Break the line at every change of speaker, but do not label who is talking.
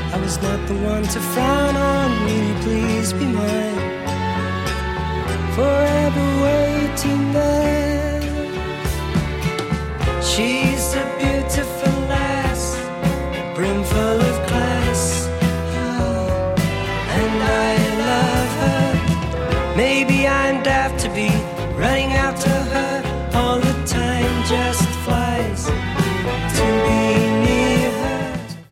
I was not the one to frown on. Will you please be mine? Forever waiting there. She's a beautiful lass, brimful of class, and I love her. Maybe I'm daft to be running after her.